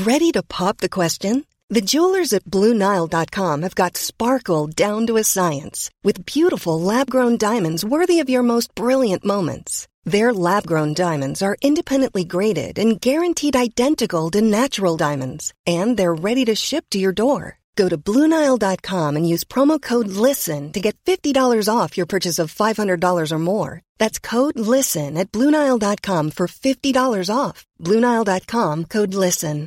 Ready to pop the question? The jewelers at BlueNile.com have got sparkle down to a science with beautiful lab-grown diamonds worthy of your most brilliant moments. Their lab-grown diamonds are independently graded and guaranteed identical to natural diamonds, and they're ready to ship to your door. Go to BlueNile.com and use promo code LISTEN to get $50 off your purchase of $500 or more. That's code LISTEN at BlueNile.com for $50 off. BlueNile.com, code LISTEN.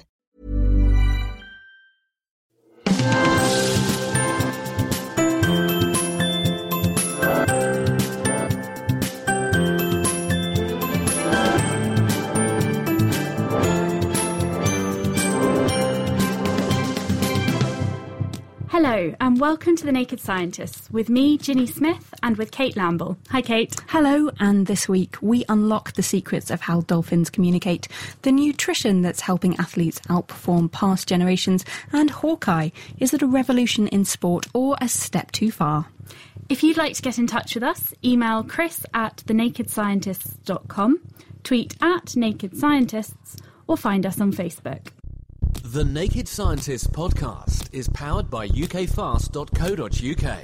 Hello and welcome to The Naked Scientists with me, Ginny Smith, and with Kate Lamble. Hi Kate. Hello, and this week we unlock the secrets of how dolphins communicate, the nutrition that's helping athletes outperform past generations, and Hawkeye, is it a revolution in sport or a step too far? If you'd like to get in touch with us, email chris@thenakedscientists.com, tweet @nakedscientists, or find us on Facebook. The Naked Scientists podcast is powered by ukfast.co.uk.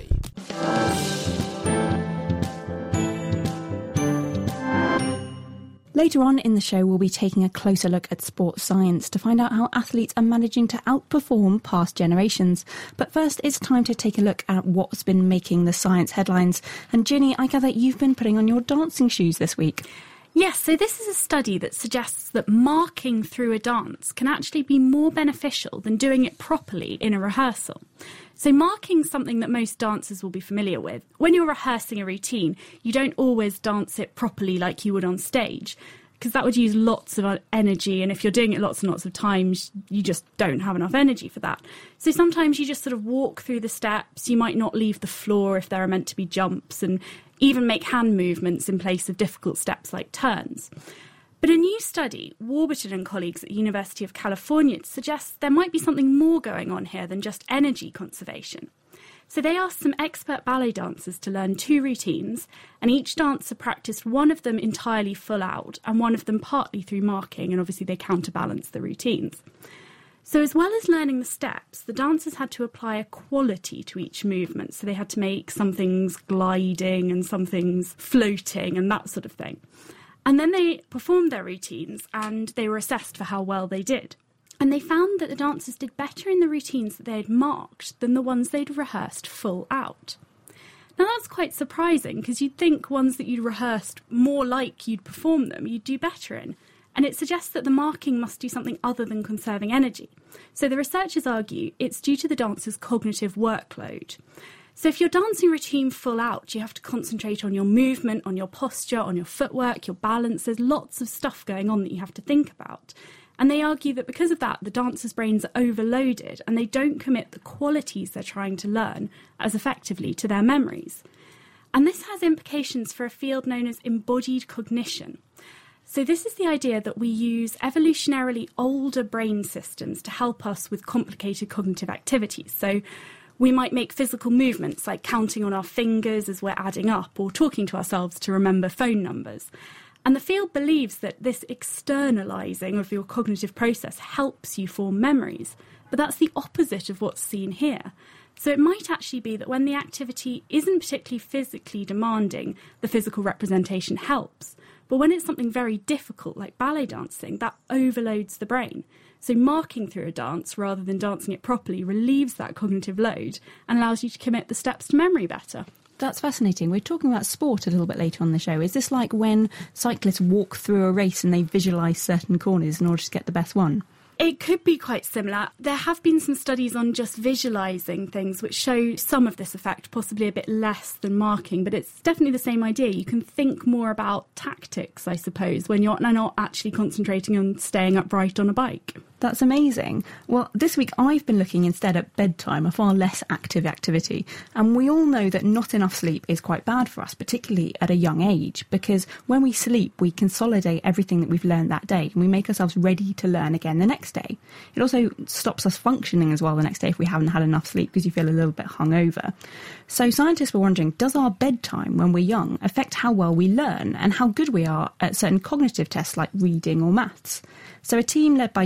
Later on in the show, we'll be taking a closer look at sports science to find out how athletes are managing to outperform past generations. But first, it's time to take a look at what's been making the science headlines. And Ginny, I gather you've been putting on your dancing shoes this week. Yes, so this is a study that suggests that marking through a dance can actually be more beneficial than doing it properly in a rehearsal. So marking's something that most dancers will be familiar with. When you're rehearsing a routine, you don't always dance it properly like you would on stage, because that would use lots of energy, and if you're doing it lots and lots of times, you just don't have enough energy for that. So sometimes you just sort of walk through the steps, you might not leave the floor if there are meant to be jumps, and even make hand movements in place of difficult steps like turns. But a new study, Warburton and colleagues at the University of California, suggests there might be something more going on here than just energy conservation. So they asked some expert ballet dancers to learn 2 routines, and each dancer practiced one of them entirely full out and one of them partly through marking, and obviously they counterbalance the routines. So as well as learning the steps, the dancers had to apply a quality to each movement. So they had to make some things gliding and some things floating and that sort of thing. And then they performed their routines and they were assessed for how well they did. And they found that the dancers did better in the routines that they had marked than the ones they'd rehearsed full out. Now that's quite surprising, because you'd think ones that you'd rehearsed more like you'd perform them, you'd do better in. And it suggests that the marking must do something other than conserving energy. So the researchers argue it's due to the dancer's cognitive workload. So if you're dancing routine full out, you have to concentrate on your movement, on your posture, on your footwork, your balance. There's lots of stuff going on that you have to think about. And they argue that because of that, the dancers' brains are overloaded and they don't commit the qualities they're trying to learn as effectively to their memories. And this has implications for a field known as embodied cognition. So this is the idea that we use evolutionarily older brain systems to help us with complicated cognitive activities. So we might make physical movements like counting on our fingers as we're adding up, or talking to ourselves to remember phone numbers. And the field believes that this externalising of your cognitive process helps you form memories. But that's the opposite of what's seen here. So it might actually be that when the activity isn't particularly physically demanding, the physical representation helps. But when it's something very difficult, like ballet dancing, that overloads the brain. So marking through a dance, rather than dancing it properly, relieves that cognitive load and allows you to commit the steps to memory better. That's fascinating. We're talking about sport a little bit later on the show. Is this like when cyclists walk through a race and they visualise certain corners in order to get the best one? It could be quite similar. There have been some studies on just visualising things which show some of this effect, possibly a bit less than marking, but it's definitely the same idea. You can think more about tactics, I suppose, when you're not actually concentrating on staying upright on a bike. That's amazing. Well, this week I've been looking instead at bedtime, a far less active activity. And we all know that not enough sleep is quite bad for us, particularly at a young age, because when we sleep, we consolidate everything that we've learned that day and we make ourselves ready to learn again the next day. It also stops us functioning as well the next day if we haven't had enough sleep, because you feel a little bit hungover. So scientists were wondering, does our bedtime when we're young affect how well we learn and how good we are at certain cognitive tests like reading or maths? So a team led by Yvonne Kelly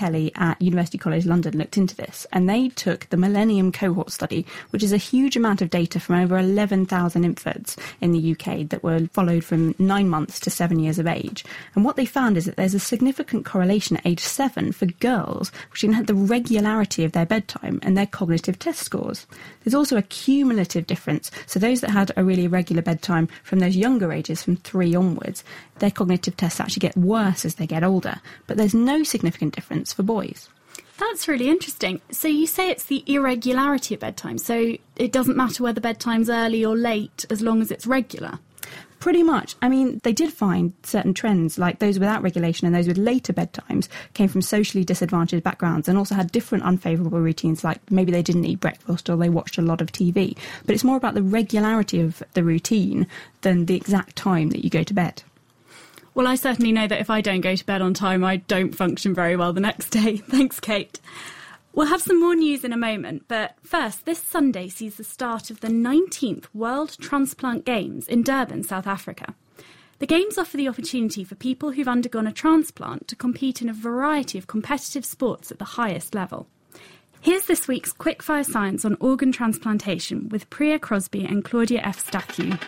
Kelly at University College London looked into this, and they took the Millennium Cohort Study, which is a huge amount of data from over 11,000 infants in the UK that were followed from 9 months to 7 years of age. And what they found is that there's a significant correlation at age 7 for girls, which had the regularity of their bedtime and their cognitive test scores. There's also a cumulative difference. So those that had a really irregular bedtime from those younger ages, from 3 onwards, their cognitive tests actually get worse as they get older. But there's no significant difference for boys. That's really interesting. So you say it's the irregularity of bedtime. So it doesn't matter whether bedtime's early or late as long as it's regular? Pretty much. I mean, they did find certain trends, like those without regulation and those with later bedtimes came from socially disadvantaged backgrounds and also had different unfavourable routines, like maybe they didn't eat breakfast or they watched a lot of TV. But it's more about the regularity of the routine than the exact time that you go to bed. Well, I certainly know that if I don't go to bed on time, I don't function very well the next day. Thanks, Kate. We'll have some more news in a moment, but first, this Sunday sees the start of the 19th World Transplant Games in Durban, South Africa. The Games offer the opportunity for people who've undergone a transplant to compete in a variety of competitive sports at the highest level. Here's this week's Quickfire Science on organ transplantation with Priya Crosby and Claudia F. Stathiou.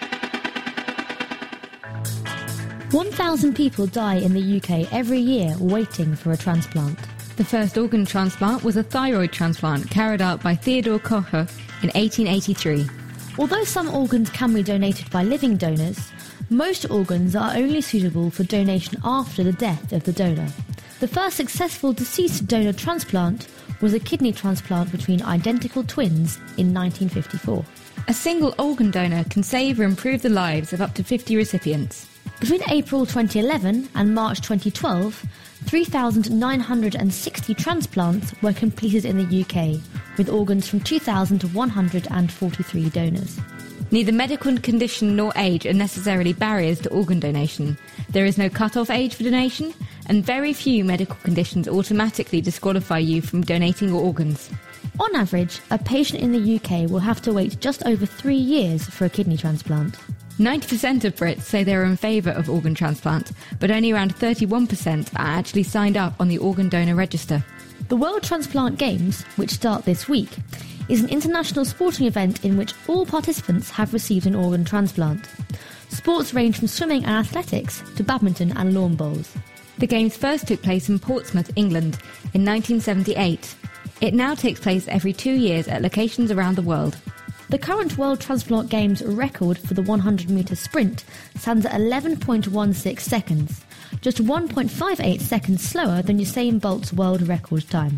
1,000 people die in the UK every year waiting for a transplant. The first organ transplant was a thyroid transplant carried out by Theodor Kocher in 1883. Although some organs can be donated by living donors, most organs are only suitable for donation after the death of the donor. The first successful deceased donor transplant was a kidney transplant between identical twins in 1954. A single organ donor can save or improve the lives of up to 50 recipients. Between April 2011 and March 2012, 3,960 transplants were completed in the UK, with organs from 2,143 donors. Neither medical condition nor age are necessarily barriers to organ donation. There is no cut-off age for donation, and very few medical conditions automatically disqualify you from donating your organs. On average, a patient in the UK will have to wait just over 3 years for a kidney transplant. 90% of Brits say they are in favour of organ transplant, but only around 31% are actually signed up on the organ donor register. The World Transplant Games, which start this week, is an international sporting event in which all participants have received an organ transplant. Sports range from swimming and athletics to badminton and lawn bowls. The Games first took place in Portsmouth, England, in 1978. It now takes place every 2 years at locations around the world. The current World Transplant Games record for the 100-metre sprint stands at 11.16 seconds, just 1.58 seconds slower than Usain Bolt's world record time.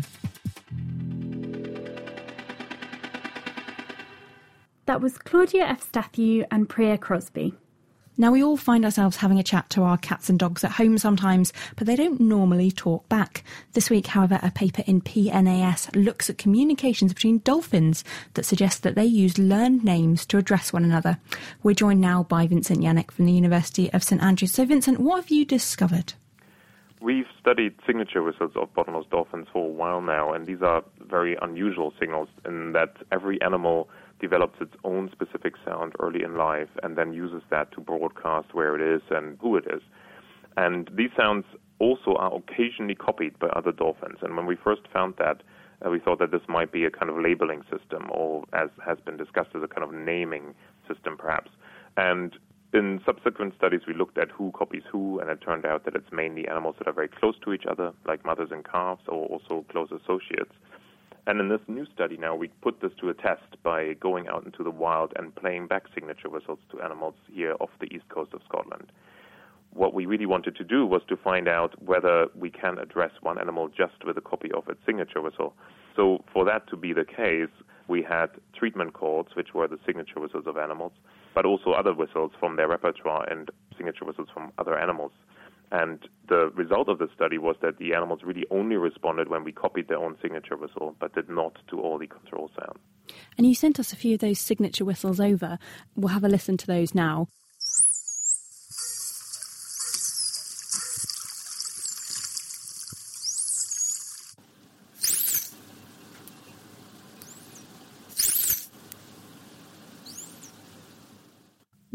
That was Claudia F. Stathiou and Priya Crosby. Now, we all find ourselves having a chat to our cats and dogs at home sometimes, but they don't normally talk back. This week, however, a paper in PNAS looks at communications between dolphins that suggests that they use learned names to address one another. We're joined now by Vincent Yannick from the University of St Andrews. So, Vincent, what have you discovered? We've studied signature whistles of bottlenose dolphins for a while now, and these are very unusual signals in that every animal develops its own specific sound early in life and then uses that to broadcast where it is and who it is. And these sounds also are occasionally copied by other dolphins. And when we first found that, we thought that this might be a kind of labeling system, or as has been discussed, as a kind of naming system perhaps. And in subsequent studies, we looked at who copies who, and it turned out that it's mainly animals that are very close to each other, like mothers and calves, or also close associates. And in this new study now, we put this to a test by going out into the wild and playing back signature whistles to animals here off the east coast of Scotland. What we really wanted to do was to find out whether we can address one animal just with a copy of its signature whistle. So for that to be the case, we had treatment calls, which were the signature whistles of animals, but also other whistles from their repertoire and signature whistles from other animals. And the result of the study was that the animals really only responded when we copied their own signature whistle, but did not to all the control sounds. And you sent us a few of those signature whistles over. We'll have a listen to those now.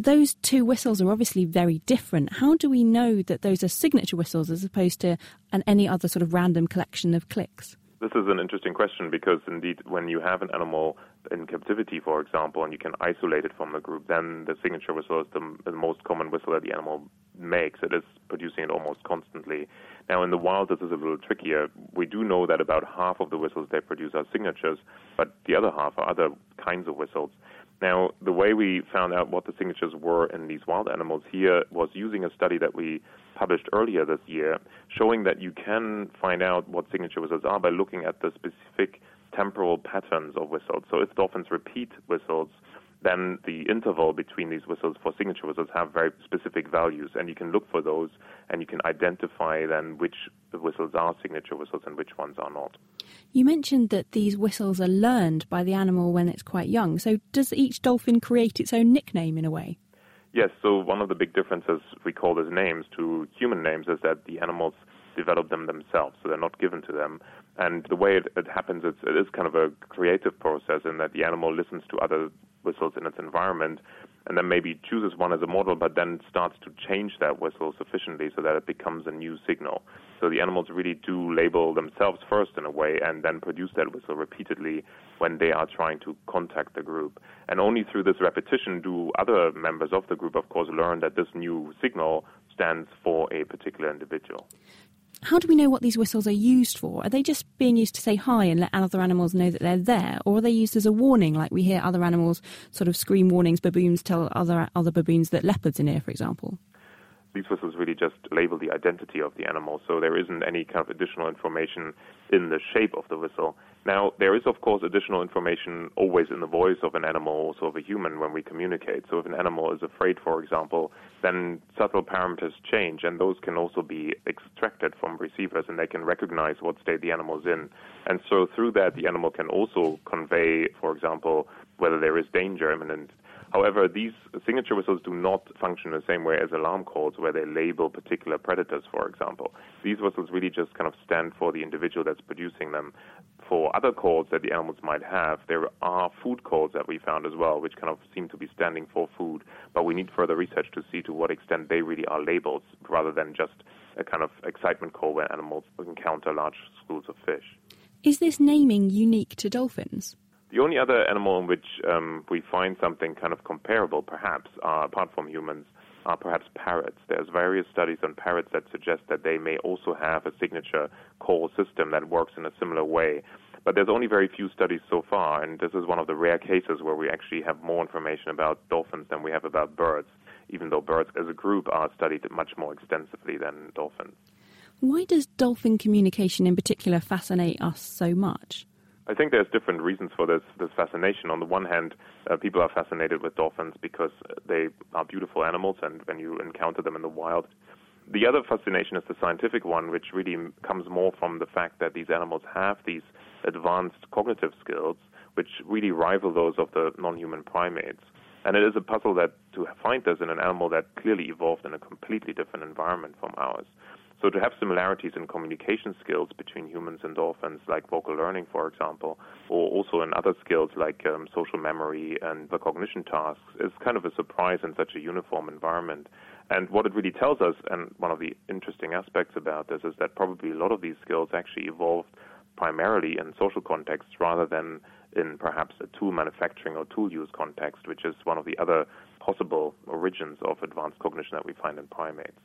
those two whistles are obviously very different. How do we know that those are signature whistles as opposed to any other sort of random collection of clicks? This is an interesting question because, indeed, when you have an animal in captivity, for example, and you can isolate it from the group, then the signature whistle is the most common whistle that the animal makes. It is producing it almost constantly. Now, in the wild, this is a little trickier. We do know that about half of the whistles they produce are signatures, but the other half are other kinds of whistles. Now, the way we found out what the signatures were in these wild animals here was using a study that we published earlier this year, showing that you can find out what signature whistles are by looking at the specific temporal patterns of whistles. So if dolphins repeat whistles, then the interval between these whistles for signature whistles have very specific values, and you can look for those, and you can identify then which whistles are signature whistles and which ones are not. You mentioned that these whistles are learned by the animal when it's quite young. So does each dolphin create its own nickname in a way? Yes, so one of the big differences we call as names to human names is that the animals develop them themselves, so they're not given to them. And the way it happens, it is kind of a creative process in that the animal listens to other whistles in its environment and then maybe chooses one as a model, but then starts to change that whistle sufficiently so that it becomes a new signal. So the animals really do label themselves first in a way and then produce that whistle repeatedly when they are trying to contact the group. And only through this repetition do other members of the group, of course, learn that this new signal stands for a particular individual. How do we know what these whistles are used for? Are they just being used to say hi and let other animals know that they're there? Or are they used as a warning, like we hear other animals sort of scream warnings, baboons tell other baboons that leopards are near, for example? These whistles really just label the identity of the animal, so there isn't any kind of additional information in the shape of the whistle. Now, there is, of course, additional information always in the voice of an animal, also of a human, when we communicate. So if an animal is afraid, for example, then subtle parameters change, and those can also be extracted from receivers, and they can recognize what state the animal is in. And so through that, the animal can also convey, for example, whether there is danger imminent. However, these signature whistles do not function the same way as alarm calls, where they label particular predators, for example. These whistles really just kind of stand for the individual that's producing them. For other calls that the animals might have, there are food calls that we found as well, which kind of seem to be standing for food. But we need further research to see to what extent they really are labels, rather than just a kind of excitement call where animals encounter large schools of fish. Is this naming unique to dolphins? The only other animal in which we find something kind of comparable, perhaps, apart from humans, are perhaps parrots. There's various studies on parrots that suggest that they may also have a signature call system that works in a similar way. But there's only very few studies so far, and this is one of the rare cases where we actually have more information about dolphins than we have about birds, even though birds as a group are studied much more extensively than dolphins. Why does dolphin communication in particular fascinate us so much? I think there's different reasons for this fascination. On the one hand, people are fascinated with dolphins because they are beautiful animals, and when you encounter them in the wild. The other fascination is the scientific one, which really comes more from the fact that these animals have these advanced cognitive skills, which really rival those of the non-human primates. And it is a puzzle that to find this in an animal that clearly evolved in a completely different environment from ours. So to have similarities in communication skills between humans and dolphins, like vocal learning, for example, or also in other skills like social memory and the cognition tasks, is kind of a surprise in such a uniform environment. And what it really tells us, and one of the interesting aspects about this, is that probably a lot of these skills actually evolved primarily in social contexts rather than in perhaps a tool manufacturing or tool use context, which is one of the other possible origins of advanced cognition that we find in primates.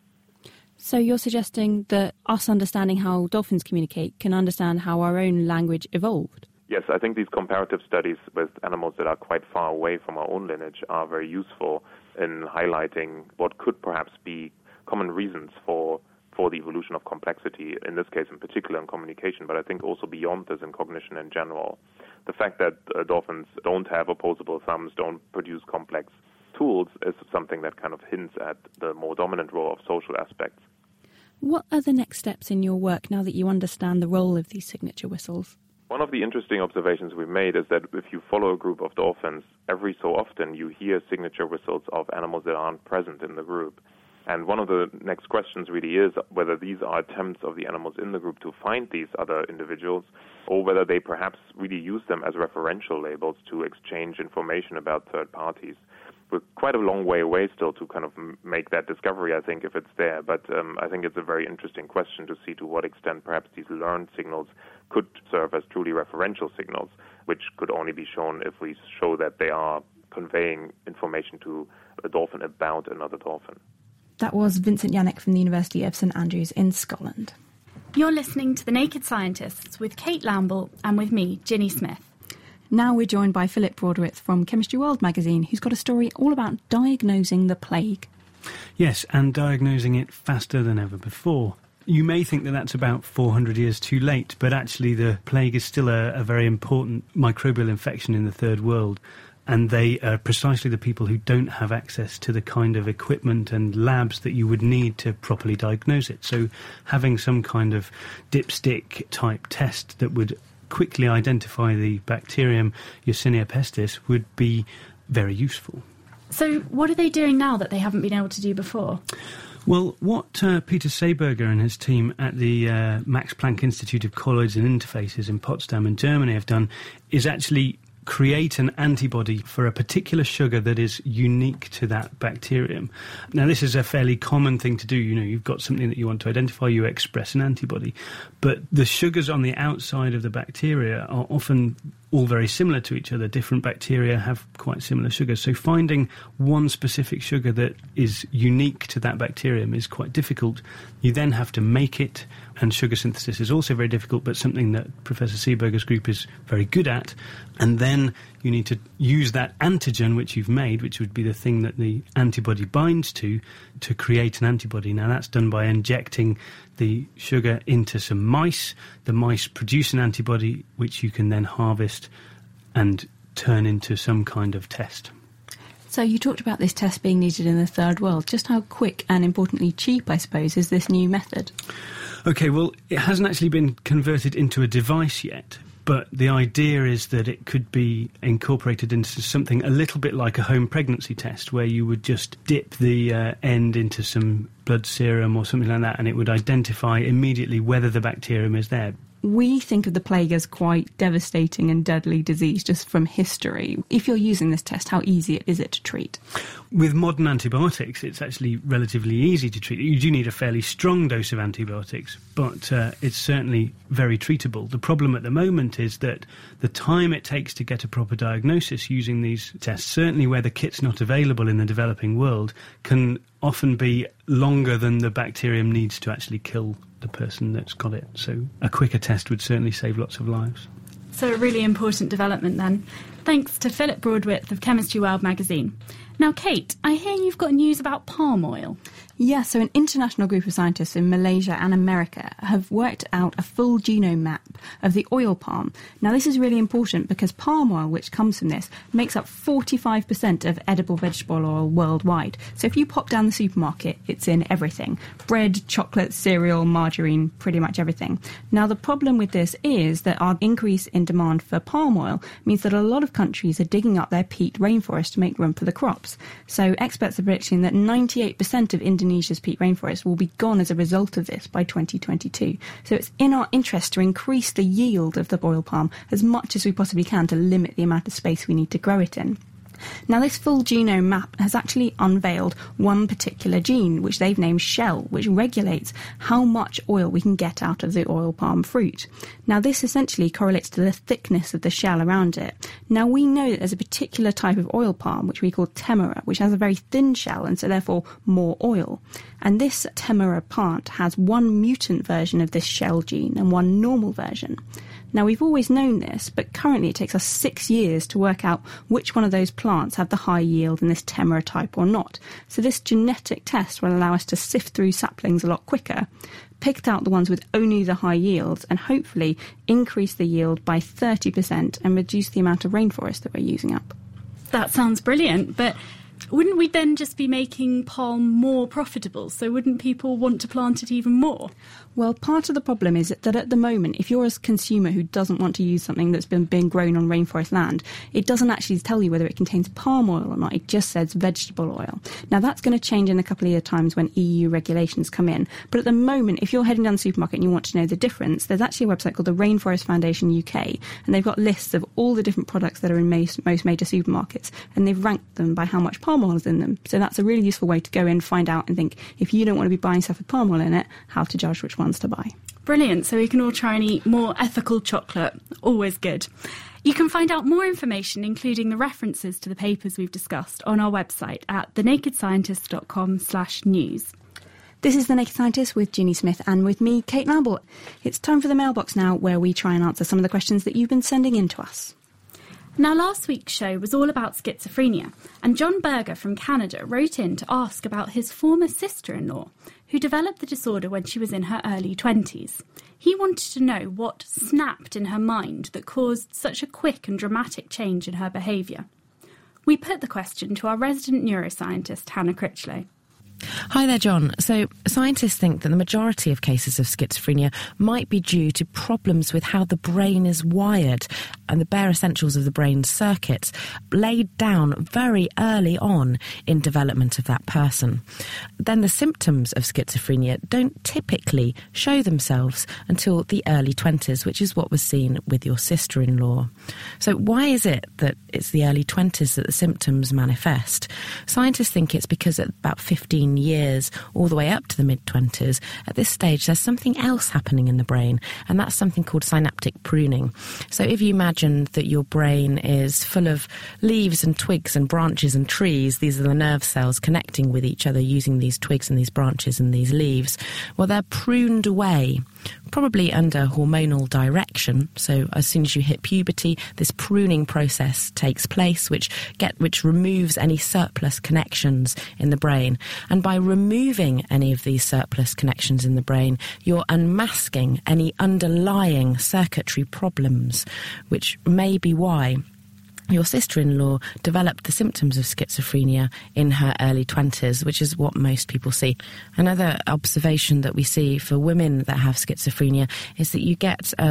So you're suggesting that us understanding how dolphins communicate can understand how our own language evolved? Yes, I think these comparative studies with animals that are quite far away from our own lineage are very useful in highlighting what could perhaps be common reasons for the evolution of complexity, in this case in particular in communication, but I think also beyond this in cognition in general. The fact that dolphins don't have opposable thumbs, don't produce complex tools, is something that kind of hints at the more dominant role of social aspects. What are the next steps in your work now that you understand the role of these signature whistles? One of the interesting observations we've made is that if you follow a group of dolphins, every so often you hear signature whistles of animals that aren't present in the group. And one of the next questions really is whether these are attempts of the animals in the group to find these other individuals, or whether they perhaps really use them as referential labels to exchange information about third parties. we're quite a long way away still to kind of make that discovery, I think, if it's there. But I think it's a very interesting question to see to what extent perhaps these learned signals could serve as truly referential signals, which could only be shown if we show that they are conveying information to a dolphin about another dolphin. That was Vincent Yannick from the University of St Andrews in Scotland. You're listening to The Naked Scientists with Kate Lamble and with me, Ginny Smith. Now we're joined by Philip Broadwith from Chemistry World magazine, who's got a story all about diagnosing the plague. Yes, and diagnosing it faster than ever before. You may think that that's about 400 years too late, but actually the plague is still a very important microbial infection in the Third World. And they are precisely the people who don't have access to the kind of equipment and labs that you would need to properly diagnose it. So having some kind of dipstick type test that would quickly identify the bacterium Yersinia pestis would be very useful. So what are they doing now that they haven't been able to do before? Well, what Peter Seeberger and his team at the Max Planck Institute of Colloids and Interfaces in Potsdam in Germany have done is actually create an antibody for a particular sugar that is unique to that bacterium. Now, this is a fairly common thing to do. You know, you've got something that you want to identify, you express an antibody. But the sugars on the outside of the bacteria are often all very similar to each other. Different bacteria have quite similar sugars. So finding one specific sugar that is unique to that bacterium is quite difficult. You then have to make it, and sugar synthesis is also very difficult, but something that Professor Seeberger's group is very good at. And then you need to use that antigen which you've made, which would be the thing that the antibody binds to create an antibody. Now, that's done by injecting the sugar into some mice. The mice produce an antibody which you can then harvest and turn into some kind of test. So you talked about this test being needed in the Third World. Just how quick and, importantly, cheap, I suppose, is this new method? OK, well, it hasn't actually been converted into a device yet. But the idea is that it could be incorporated into something a little bit like a home pregnancy test, where you would just dip the end into some blood serum or something like that, and it would identify immediately whether the bacterium is there. We think of the plague as quite devastating and deadly disease just from history. If you're using this test, how easy is it to treat? With modern antibiotics, it's actually relatively easy to treat. You do need a fairly strong dose of antibiotics, but it's certainly very treatable. The problem at the moment is that the time it takes to get a proper diagnosis using these tests, certainly where the kit's not available in the developing world, can often be longer than the bacterium needs to actually kill the person that's got it. So a quicker test would certainly save lots of lives. So a really important development then. Thanks to Philip Broadwith of Chemistry World magazine. Now, Kate, I hear you've got news about palm oil. Yeah, so an international group of scientists in Malaysia and America have worked out a full genome map of the oil palm. Now, this is really important because palm oil, which comes from this, makes up 45% of edible vegetable oil worldwide. So if you pop down the supermarket, it's in everything. Bread, chocolate, cereal, margarine, pretty much everything. Now, the problem with this is that our increase in demand for palm oil means that a lot of countries are digging up their peat rainforest to make room for the crops. So experts are predicting that 98% of Indonesia's peat rainforest will be gone as a result of this by 2022. So it's in our interest to increase the yield of the oil palm as much as we possibly can to limit the amount of space we need to grow it in. Now, this full genome map has actually unveiled one particular gene, which they've named Shell, which regulates how much oil we can get out of the oil palm fruit. Now, this essentially correlates to the thickness of the shell around it. Now, we know that there's a particular type of oil palm, which we call Temera, which has a very thin shell and so therefore more oil. And this Temera plant has one mutant version of this shell gene and one normal version. Now, we've always known this, but currently it takes us 6 years to work out which one of those plants have the high yield in this Temera type or not. So this genetic test will allow us to sift through saplings a lot quicker, pick out the ones with only the high yields, and hopefully increase the yield by 30% and reduce the amount of rainforest that we're using up. That sounds brilliant, but wouldn't we then just be making palm more profitable? So wouldn't people want to plant it even more? Well, part of the problem is that at the moment, if you're a consumer who doesn't want to use something that's been being grown on rainforest land, it doesn't actually tell you whether it contains palm oil or not. It just says vegetable oil. Now, that's going to change in a couple of years' times when EU regulations come in. But at the moment, if you're heading down the supermarket and you want to know the difference, there's actually a website called the Rainforest Foundation UK, and they've got lists of all the different products that are in most major supermarkets, and they've ranked them by how much palm palm oils in them. So that's a really useful way to go in, find out and think, if you don't want to be buying stuff with palm oil in it, how to judge which ones to buy. Brilliant. So we can all try and eat more ethical chocolate. Always good. You can find out more information, including the references to the papers we've discussed, on our website at thenakedscientist.com/news. This is The Naked Scientist with Ginny Smith and with me, Kate Lambert. It's time for the mailbox now, where we try and answer some of the questions that you've been sending in to us. Now, last week's show was all about schizophrenia, and John Berger from Canada wrote in to ask about his former sister-in-law, who developed the disorder when she was in her early 20s. He wanted to know what snapped in her mind that caused such a quick and dramatic change in her behaviour. We put the question to our resident neuroscientist, Hannah Critchlow. Hi there, John. So scientists think that the majority of cases of schizophrenia might be due to problems with how the brain is wired and the bare essentials of the brain's circuits laid down very early on in development of that person. Then the symptoms of schizophrenia don't typically show themselves until the early 20s, which is what was seen with your sister-in-law. So why is it that it's the early 20s that the symptoms manifest? Scientists think it's because at about 15 years all the way up to the mid-20s, at this stage there's something else happening in the brain, and that's something called synaptic pruning. So if you imagine that your brain is full of leaves and twigs and branches and trees, these are the nerve cells connecting with each other using these twigs and these branches and these leaves, well, they're pruned away, probably under hormonal direction. So as soon as you hit puberty, this pruning process takes place, which removes any surplus connections in the brain. And by removing any of these surplus connections in the brain, you're unmasking any underlying circuitry problems, which may be why your sister-in-law developed the symptoms of schizophrenia in her early 20s, which is what most people see. Another observation that we see for women that have schizophrenia is that you get a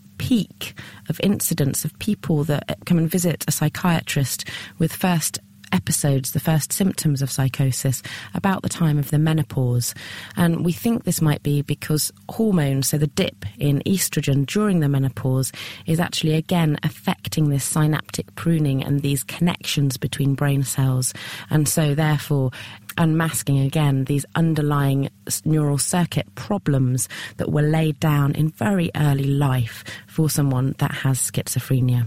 peak of incidents of people that come and visit a psychiatrist with first episodes, the first symptoms of psychosis, about the time of the menopause. And we think this might be because hormones, so the dip in estrogen during the menopause, is actually again affecting this synaptic pruning and these connections between brain cells, and so therefore unmasking again these underlying neural circuit problems that were laid down in very early life for someone that has schizophrenia.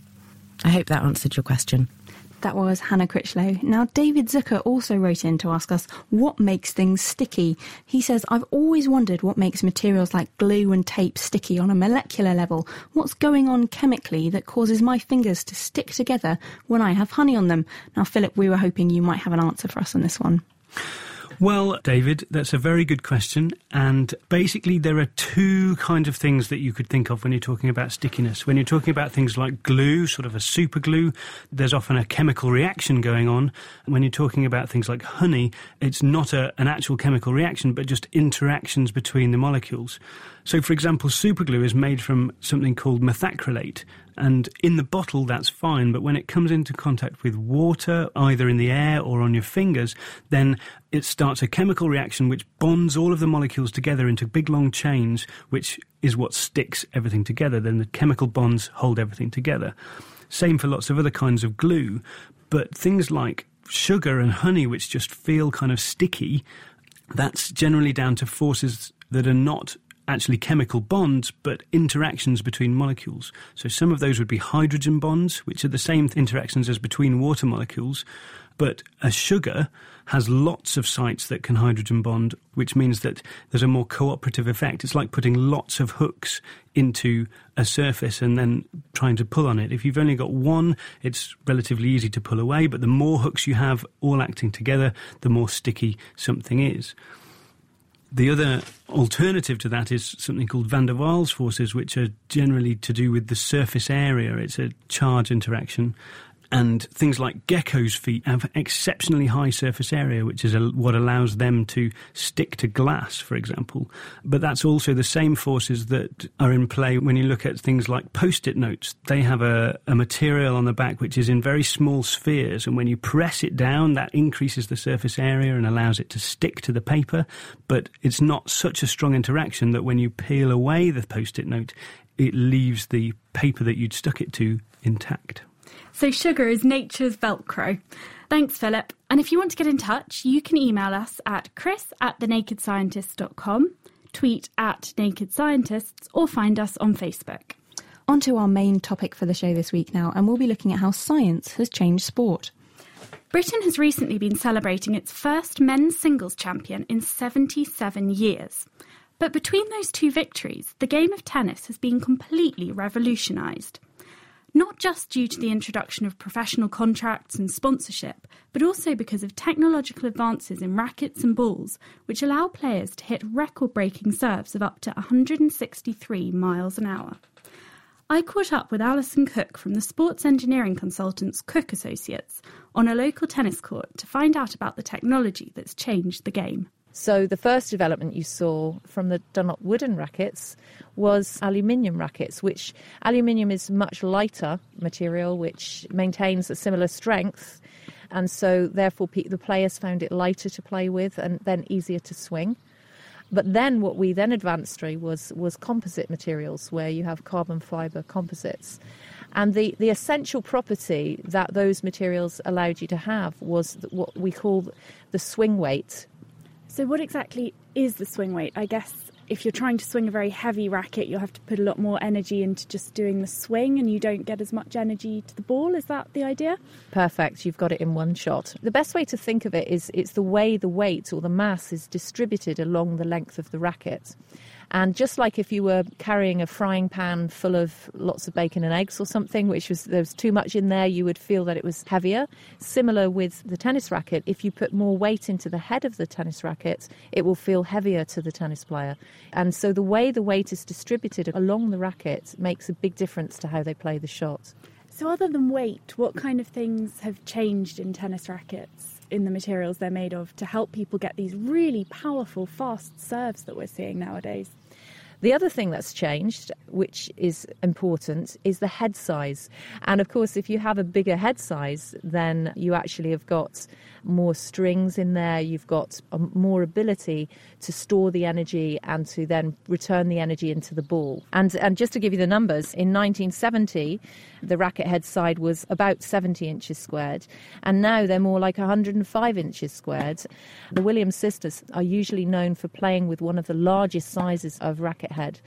I hope that answered your question. That was Hannah Critchlow. Now, David Zucker also wrote in to ask us what makes things sticky. He says, I've always wondered what makes materials like glue and tape sticky on a molecular level. What's going on chemically that causes my fingers to stick together when I have honey on them? Now, Philip, we were hoping you might have an answer for us on this one. Well, David, that's a very good question. And basically, there are two kinds of things that you could think of when you're talking about stickiness. When you're talking about things like glue, sort of a super glue, there's often a chemical reaction going on. When you're talking about things like honey, it's not an actual chemical reaction, but just interactions between the molecules. So, for example, superglue is made from something called methacrylate. And in the bottle, that's fine. But when it comes into contact with water, either in the air or on your fingers, then it starts a chemical reaction which bonds all of the molecules together into big, long chains, which is what sticks everything together. Then the chemical bonds hold everything together. Same for lots of other kinds of glue. But things like sugar and honey, which just feel kind of sticky, that's generally down to forces that are not actually chemical bonds, but interactions between molecules. So some of those would be hydrogen bonds, which are the same interactions as between water molecules. But a sugar has lots of sites that can hydrogen bond, which means that there's a more cooperative effect. It's like putting lots of hooks into a surface and then trying to pull on it. If you've only got one, it's relatively easy to pull away, but the more hooks you have all acting together, the more sticky something is. The other alternative to that is something called van der Waals forces, which are generally to do with the surface area. It's a charge interaction. And things like geckos' feet have exceptionally high surface area, which is what allows them to stick to glass, for example. But that's also the same forces that are in play when you look at things like Post-it notes. They have a material on the back which is in very small spheres, and when you press it down, that increases the surface area and allows it to stick to the paper. But it's not such a strong interaction that when you peel away the Post-it note, it leaves the paper that you'd stuck it to intact. So sugar is nature's Velcro. Thanks, Philip. And if you want to get in touch, you can email us at chris@thenakedscientist.com, tweet @nakedscientists, or find us on Facebook. On to our main topic for the show this week now, and we'll be looking at how science has changed sport. Britain has recently been celebrating its first men's singles champion in 77 years. But between those two victories, the game of tennis has been completely revolutionised. Not just due to the introduction of professional contracts and sponsorship, but also because of technological advances in rackets and balls, which allow players to hit record-breaking serves of up to 163 miles an hour. I caught up with Alison Cook from the sports engineering consultants Cook Associates on a local tennis court to find out about the technology that's changed the game. So the first development you saw from the Dunlop wooden rackets was aluminium rackets, which aluminium is much lighter material, which maintains a similar strength. And so therefore the players found it lighter to play with and then easier to swing. But then what we then advanced through was composite materials, where you have carbon fibre composites. And the essential property that those materials allowed you to have was what we call the swing weight. So what exactly is the swing weight? I guess if you're trying to swing a very heavy racket, you'll have to put a lot more energy into just doing the swing, and you don't get as much energy to the ball. Is that the idea? Perfect. You've got it in one shot. The best way to think of it is it's the way the weight or the mass is distributed along the length of the racket. And just like if you were carrying a frying pan full of lots of bacon and eggs or something, there was too much in there, you would feel that it was heavier. Similar with the tennis racket, if you put more weight into the head of the tennis racket, it will feel heavier to the tennis player. And so the way the weight is distributed along the racket makes a big difference to how they play the shot. So other than weight, what kind of things have changed in tennis rackets, in the materials they're made of, to help people get these really powerful, fast serves that we're seeing nowadays? The other thing that's changed, which is important, is the head size. And of course, if you have a bigger head size, then you actually have got more strings in there. You've got more ability to store the energy and to then return the energy into the ball. And just to give you the numbers, in 1970, the racket head size was about 70 inches squared. And now they're more like 105 inches squared. The Williams sisters are usually known for playing with one of the largest sizes of racket head,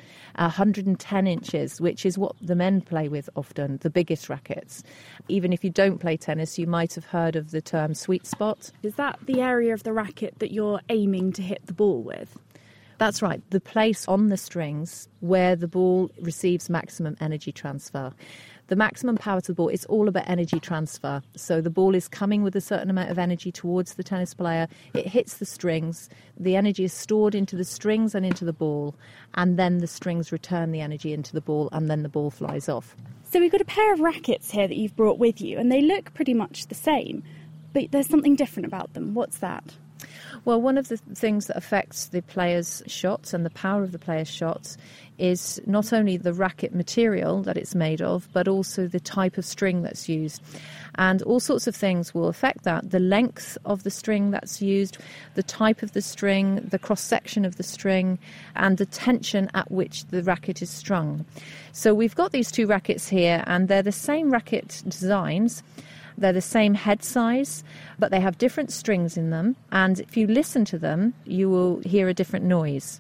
110 inches, which is what the men play with often, the biggest rackets. Even if you don't play tennis, you might have heard of the term sweet spot. Is that the area of the racket that you're aiming to hit the ball with? That's right, the place on the strings where the ball receives maximum energy transfer. The maximum power to the ball, it's all about energy transfer. So the ball is coming with a certain amount of energy towards the tennis player. It hits the strings. The energy is stored into the strings and into the ball. And then the strings return the energy into the ball, and then the ball flies off. So we've got a pair of rackets here that you've brought with you, and they look pretty much the same. But there's something different about them. What's that? Well, one of the things that affects the player's shots and the power of the player's shots is not only the racket material that it's made of, but also the type of string that's used. And all sorts of things will affect that. The length of the string that's used, the type of the string, the cross-section of the string, and the tension at which the racket is strung. So we've got these two rackets here, and they're the same racket designs. They're the same head size, but they have different strings in them. And if you listen to them, you will hear a different noise.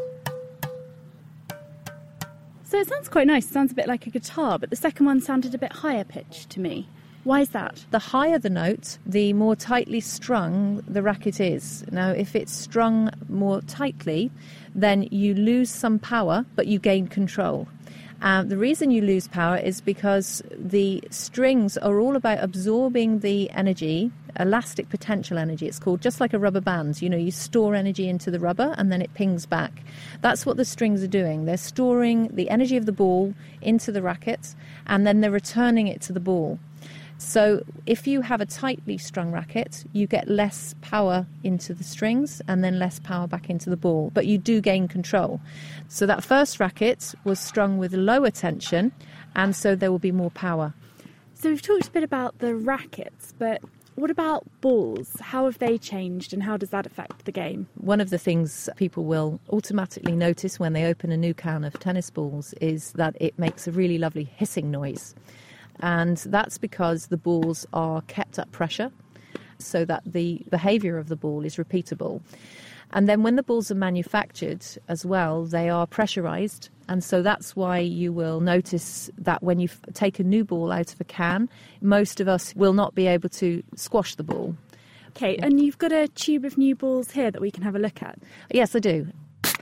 So it sounds quite nice. It sounds a bit like a guitar, but the second one sounded a bit higher pitched to me. Why is that? The higher the note, the more tightly strung the racket is. Now, if it's strung more tightly, then you lose some power, but you gain control. The reason you lose power is because the strings are all about absorbing the energy, elastic potential energy, it's called, just like a rubber band. You know, you store energy into the rubber and then it pings back. That's what the strings are doing. They're storing the energy of the ball into the racket and then they're returning it to the ball. So if you have a tightly strung racket, you get less power into the strings and then less power back into the ball, but you do gain control. So that first racket was strung with lower tension, and so there will be more power. So we've talked a bit about the rackets, but what about balls? How have they changed and how does that affect the game? One of the things people will automatically notice when they open a new can of tennis balls is that it makes a really lovely hissing noise. And that's because the balls are kept at pressure so that the behaviour of the ball is repeatable. And then when the balls are manufactured as well, they are pressurised. And so that's why you will notice that when you take a new ball out of a can, most of us will not be able to squash the ball. Okay, and you've got a tube of new balls here that we can have a look at. Yes, I do.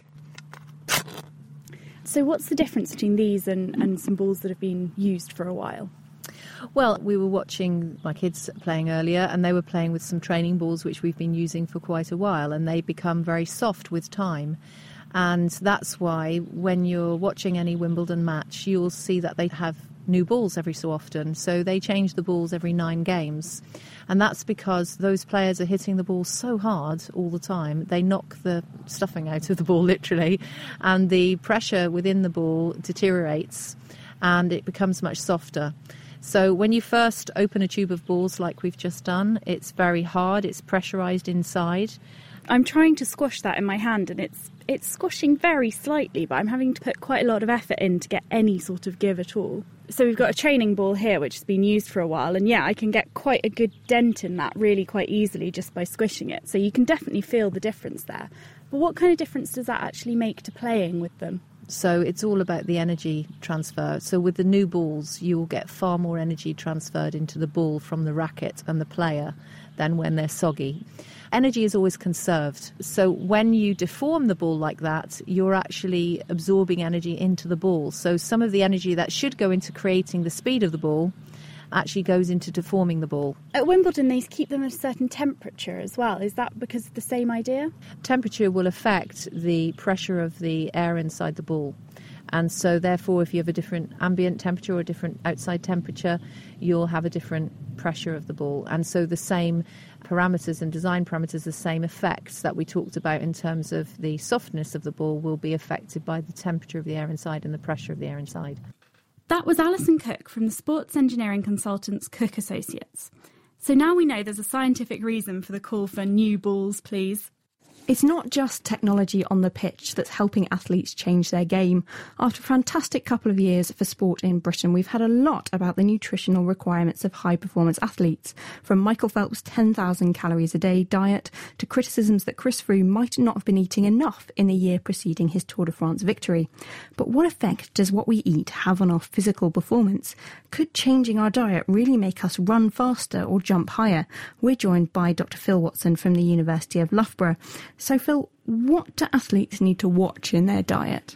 So what's the difference between these and some balls that have been used for a while? Well, we were watching my kids playing earlier, and they were playing with some training balls which we've been using for quite a while, and they become very soft with time. And that's why when you're watching any Wimbledon match, you'll see that they have new balls every so often. So they change the balls every 9 games. And that's because those players are hitting the ball so hard all the time, they knock the stuffing out of the ball, literally, and the pressure within the ball deteriorates and it becomes much softer. So when you first open a tube of balls like we've just done, it's very hard, it's pressurised inside. I'm trying to squash that in my hand and it's squashing very slightly, but I'm having to put quite a lot of effort in to get any sort of give at all. So we've got a training ball here which has been used for a while, and yeah, I can get quite a good dent in that really quite easily just by squishing it. So you can definitely feel the difference there. But what kind of difference does that actually make to playing with them? So it's all about the energy transfer. So with the new balls, you will get far more energy transferred into the ball from the racket and the player than when they're soggy. Energy is always conserved. So when you deform the ball like that, you're actually absorbing energy into the ball. So some of the energy that should go into creating the speed of the ball actually goes into deforming the ball. At Wimbledon, they keep them at a certain temperature as well. Is that because of the same idea? Temperature will affect the pressure of the air inside the ball. And so therefore, if you have a different ambient temperature or a different outside temperature, you'll have a different pressure of the ball. And so the same parameters and design parameters, the same effects that we talked about in terms of the softness of the ball will be affected by the temperature of the air inside and the pressure of the air inside. That was Alison Cook from the sports engineering consultants Cook Associates. So now we know there's a scientific reason for the call for new balls, please. It's not just technology on the pitch that's helping athletes change their game. After a fantastic couple of years for sport in Britain, we've had a lot about the nutritional requirements of high-performance athletes, from Michael Phelps' 10,000 calories a day diet to criticisms that Chris Froome might not have been eating enough in the year preceding his Tour de France victory. But what effect does what we eat have on our physical performance? Could changing our diet really make us run faster or jump higher? We're joined by Dr. Phil Watson from the University of Loughborough. So, Phil, what do athletes need to watch in their diet?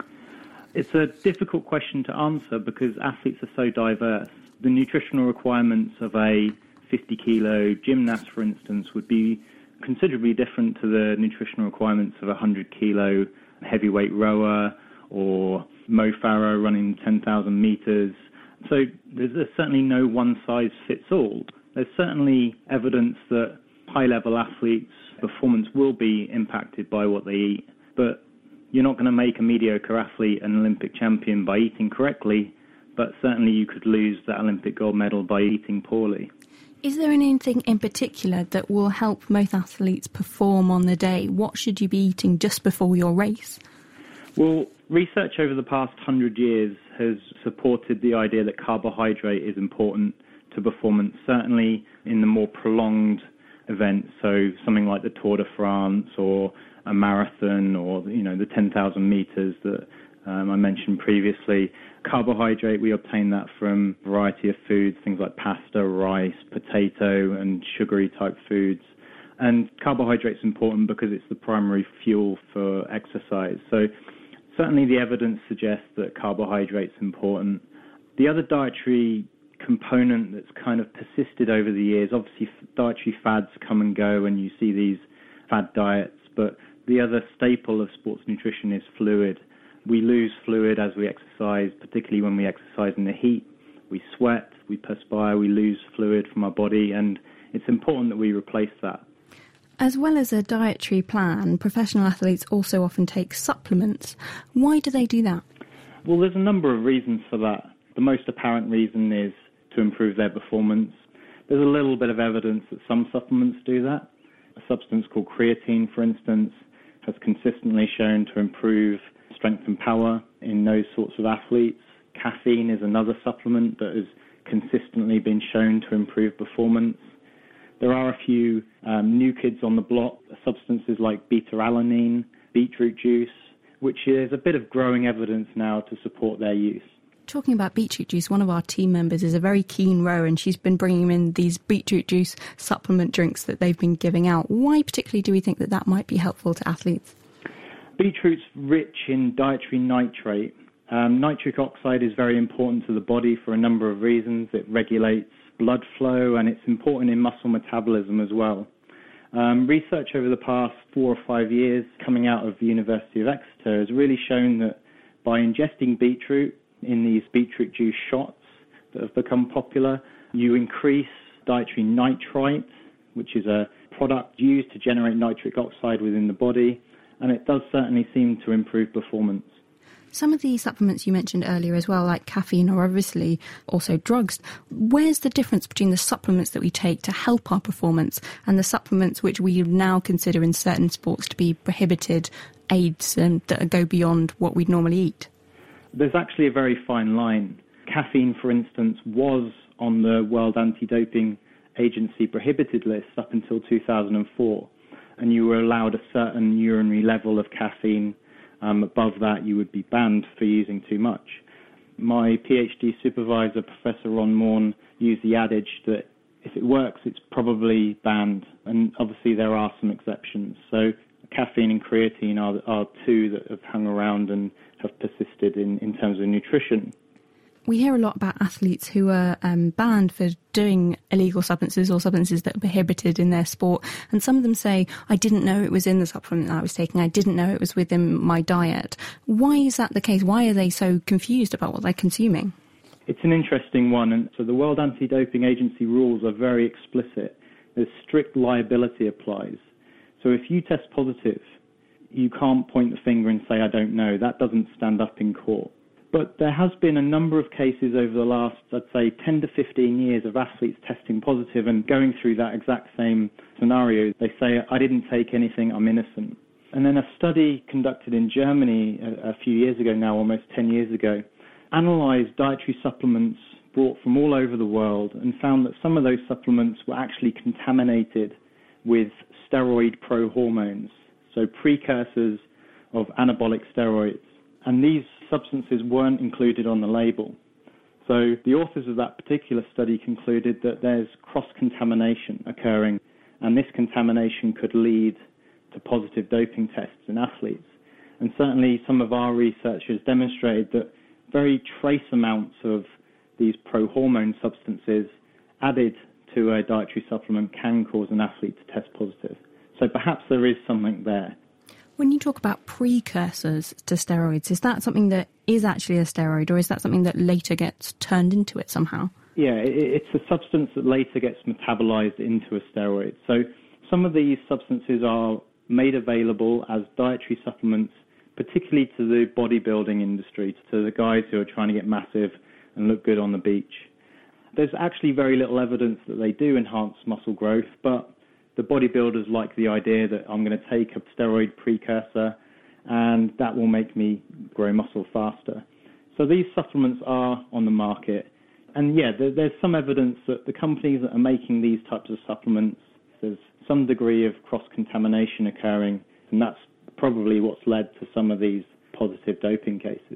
It's a difficult question to answer because athletes are so diverse. The nutritional requirements of a 50-kilo gymnast, for instance, would be considerably different to the nutritional requirements of a 100-kilo heavyweight rower or Mo Farah running 10,000 metres. So there's certainly no one-size-fits-all. There's certainly evidence that high-level athletes' performance will be impacted by what they eat, but you're not going to make a mediocre athlete an Olympic champion by eating correctly, but certainly you could lose that Olympic gold medal by eating poorly. Is there anything in particular that will help most athletes perform on the day? What should you be eating just before your race? Well, research over the past 100 years has supported the idea that carbohydrate is important to performance, certainly in the more prolonged events, so something like the Tour de France or a marathon or, the 10,000 metres that I mentioned previously. Carbohydrate, we obtain that from a variety of foods, things like pasta, rice, potato and sugary type foods. And carbohydrate's important because it's the primary fuel for exercise. So certainly the evidence suggests that carbohydrate's important. The other dietary component that's kind of persisted over the years, obviously dietary fads come and go and you see these fad diets, but the other staple of sports nutrition is fluid. We lose fluid as we exercise, particularly when we exercise in the heat. We sweat, we perspire, we lose fluid from our body, and it's important that we replace that. As well as a dietary plan, professional athletes also often take supplements. Why do they do that? Well, there's a number of reasons for that. The most apparent reason is to improve their performance. There's a little bit of evidence that some supplements do that. A substance called creatine, for instance, has consistently shown to improve strength and power in those sorts of athletes. Caffeine is another supplement that has consistently been shown to improve performance. There are a few new kids on the block, substances like beta-alanine, beetroot juice, which is a bit of growing evidence now to support their use. Talking about beetroot juice, one of our team members is a very keen rower, and she's been bringing in these beetroot juice supplement drinks that they've been giving out. Why particularly do we think that that might be helpful to athletes? Beetroot's rich in dietary nitrate. Nitric oxide is very important to the body for a number of reasons. It regulates blood flow, and it's important in muscle metabolism as well. Research over the past 4 or 5 years coming out of the University of Exeter has really shown that by ingesting beetroot in these beetroot juice shots that have become popular, you increase dietary nitrite, which is a product used to generate nitric oxide within the body, and it does certainly seem to improve performance. Some of the supplements you mentioned earlier as well, like caffeine or obviously also drugs, where's the difference between the supplements that we take to help our performance and the supplements which we now consider in certain sports to be prohibited aids and that go beyond what we'd normally eat? There's actually a very fine line. Caffeine, for instance, was on the World Anti-Doping Agency prohibited list up until 2004, and you were allowed a certain urinary level of caffeine. Above that, you would be banned for using too much. My PhD supervisor, Professor Ron Morn, used the adage that if it works, it's probably banned, and obviously there are some exceptions. So caffeine and creatine are two that have hung around and have persisted in terms of nutrition. We hear a lot about athletes who are banned for doing illegal substances or substances that are prohibited in their sport. And some of them say, I didn't know it was in the supplement that I was taking. I didn't know it was within my diet. Why is that the case? Why are they so confused about what they're consuming? It's an interesting one. And so the World Anti-Doping Agency rules are very explicit. There's strict liability applies. So if you test positive, you can't point the finger and say, I don't know. That doesn't stand up in court. But there has been a number of cases over the last, I'd say, 10 to 15 years of athletes testing positive and going through that exact same scenario. They say, I didn't take anything, I'm innocent. And then a study conducted in Germany a few years ago now, almost 10 years ago, analysed dietary supplements brought from all over the world and found that some of those supplements were actually contaminated with steroid prohormones, so precursors of anabolic steroids. And these substances weren't included on the label. So the authors of that particular study concluded that there's cross-contamination occurring, and this contamination could lead to positive doping tests in athletes. And certainly some of our research has demonstrated that very trace amounts of these prohormone substances added to a dietary supplement can cause an athlete to test positive. So perhaps there is something there. When you talk about precursors to steroids, is that something that is actually a steroid, or is that something that later gets turned into it somehow? Yeah, it's a substance that later gets metabolized into a steroid. So some of these substances are made available as dietary supplements, particularly to the bodybuilding industry, to the guys who are trying to get massive and look good on the beach. There's actually very little evidence that they do enhance muscle growth, but the bodybuilders like the idea that I'm going to take a steroid precursor and that will make me grow muscle faster. So these supplements are on the market. And yeah, there's some evidence that the companies that are making these types of supplements, there's some degree of cross-contamination occurring, and that's probably what's led to some of these positive doping cases.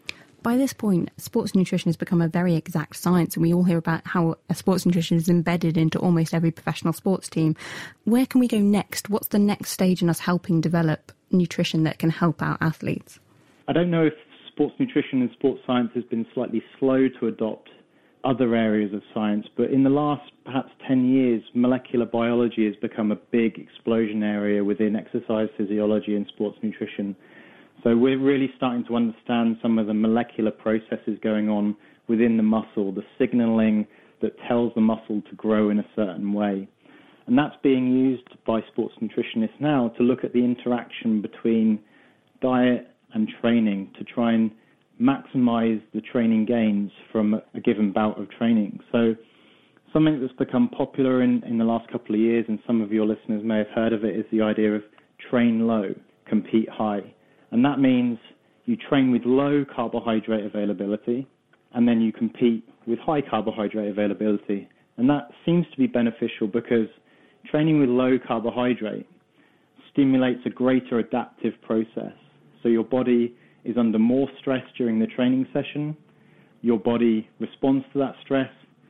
By this point, sports nutrition has become a very exact science, and we all hear about how sports nutrition is embedded into almost every professional sports team. Where can we go next? What's the next stage in us helping develop nutrition that can help our athletes? I don't know if sports nutrition and sports science has been slightly slow to adopt other areas of science, but in the last perhaps 10 years, molecular biology has become a big explosion area within exercise physiology and sports nutrition. So we're really starting to understand some of the molecular processes going on within the muscle, the signaling that tells the muscle to grow in a certain way. And that's being used by sports nutritionists now to look at the interaction between diet and training to try and maximize the training gains from a given bout of training. So something that's become popular in the last couple of years, and some of your listeners may have heard of it, is the idea of train low, compete high. And that means you train with low carbohydrate availability, and then you compete with high carbohydrate availability. And that seems to be beneficial because training with low carbohydrate stimulates a greater adaptive process. So your body is under more stress during the training session, your body responds to that stress,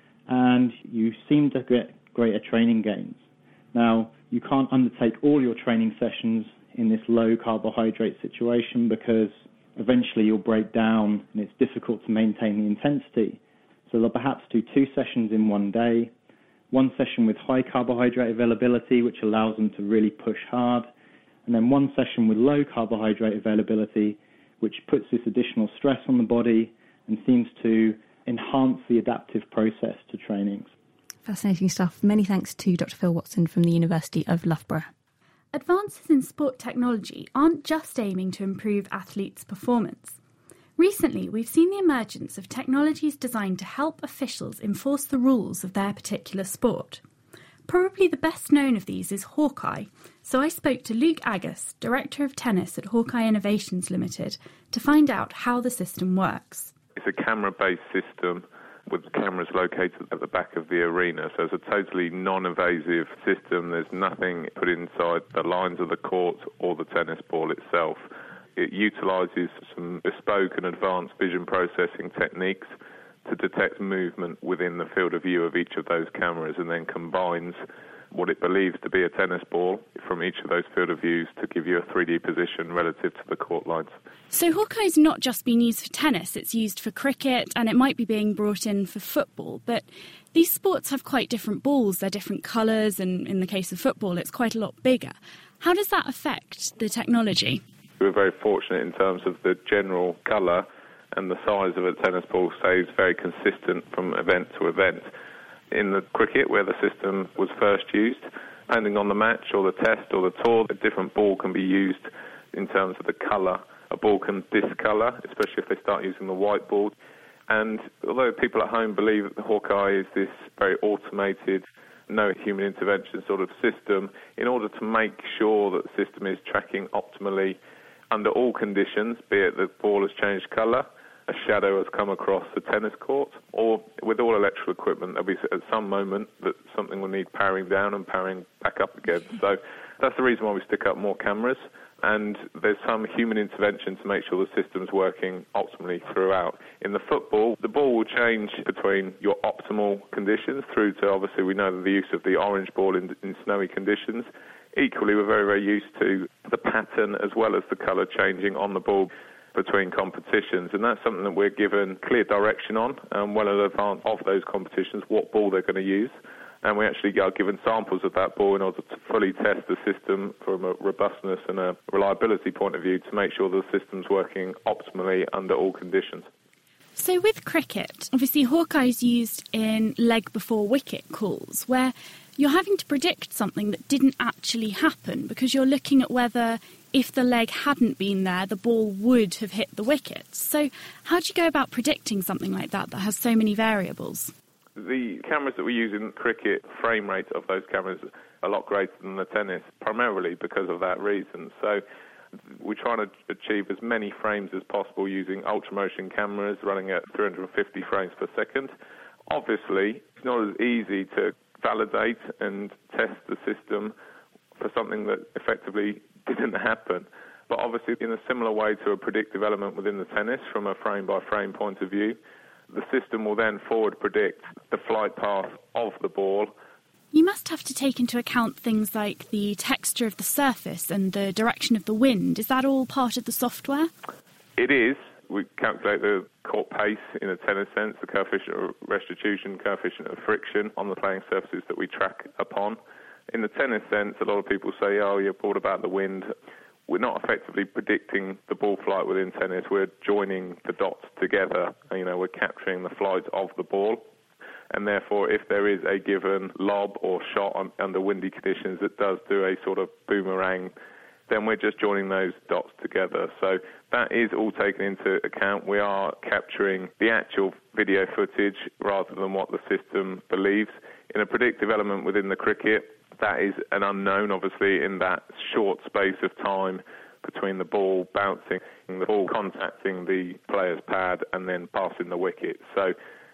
and you seem to get greater training gains. Now, you can't undertake all your training sessions in this low carbohydrate situation because eventually you'll break down and it's difficult to maintain the intensity. So they'll perhaps do 2 sessions in one day, one session with high carbohydrate availability, which allows them to really push hard, and then one session with low carbohydrate availability, which puts this additional stress on the body and seems to enhance the adaptive process to trainings. Fascinating stuff. Many thanks to Dr. Phil Watson from the University of Loughborough. Advances in sport technology aren't just aiming to improve athletes' performance. Recently, we've seen the emergence of technologies designed to help officials enforce the rules of their particular sport. Probably the best known of these is Hawkeye, so I spoke to Luke Agus, Director of Tennis at Hawkeye Innovations Limited, to find out how the system works. It's a camera-based system with cameras located at the back of the arena, so it's a totally non-invasive system. There's nothing put inside the lines of the court or the tennis ball itself. It utilises some bespoke and advanced vision processing techniques to detect movement within the field of view of each of those cameras, and then combines what it believes to be a tennis ball from each of those field of views to give you a 3D position relative to the court lines. So Hawkeye's not just been used for tennis, it's used for cricket and it might be being brought in for football, but these sports have quite different balls, they're different colours, and in the case of football it's quite a lot bigger. How does that affect the technology? We're very fortunate in terms of the general colour and the size of a tennis ball stays very consistent from event to event. In the cricket, where the system was first used, depending on the match or the test or the tour, a different ball can be used in terms of the colour. A ball can discolour, especially if they start using the white ball. And although people at home believe that the Hawkeye is this very automated, no human intervention sort of system, in order to make sure that the system is tracking optimally under all conditions, be it the ball has changed colour, a shadow has come across the tennis court, or with all electrical equipment, there'll be at some moment that something will need powering down and powering back up again. So that's the reason why we stick up more cameras, and there's some human intervention to make sure the system's working optimally throughout. In the football, the ball will change between your optimal conditions through to, obviously, we know the use of the orange ball in snowy conditions. Equally, we're very, very used to the pattern as well as the colour changing on the ball between competitions, and that's something that we're given clear direction on, well in advance of those competitions, what ball they're going to use, and we actually are given samples of that ball in order to fully test the system from a robustness and a reliability point of view to make sure the system's working optimally under all conditions. So with cricket, obviously Hawkeye's used in leg before wicket calls, where you're having to predict something that didn't actually happen because you're looking at whether, if the leg hadn't been there, the ball would have hit the wickets. So how do you go about predicting something like that has so many variables? The cameras that we use in cricket, frame rate of those cameras are a lot greater than the tennis, primarily because of that reason. So we're trying to achieve as many frames as possible using ultramotion cameras running at 350 frames per second. Obviously, it's not as easy to validate and test the system for something that effectively didn't happen. But obviously, in a similar way to a predictive element within the tennis, from a frame-by-frame point of view, the system will then forward predict the flight path of the ball. You must have to take into account things like the texture of the surface and the direction of the wind. Is that all part of the software? It is. We calculate the court pace in a tennis sense, the coefficient of restitution, coefficient of friction on the playing surfaces that we track upon. In the tennis sense, a lot of people say, oh, you're bored about the wind. We're not effectively predicting the ball flight within tennis. We're joining the dots together. We're capturing the flight of the ball. And therefore, if there is a given lob or shot under windy conditions that does do a sort of boomerang, then we're just joining those dots together. So that is all taken into account. We are capturing the actual video footage rather than what the system believes. In a predictive element within the cricket, that is an unknown, obviously, in that short space of time between the ball bouncing, the ball contacting the player's pad and then passing the wicket. So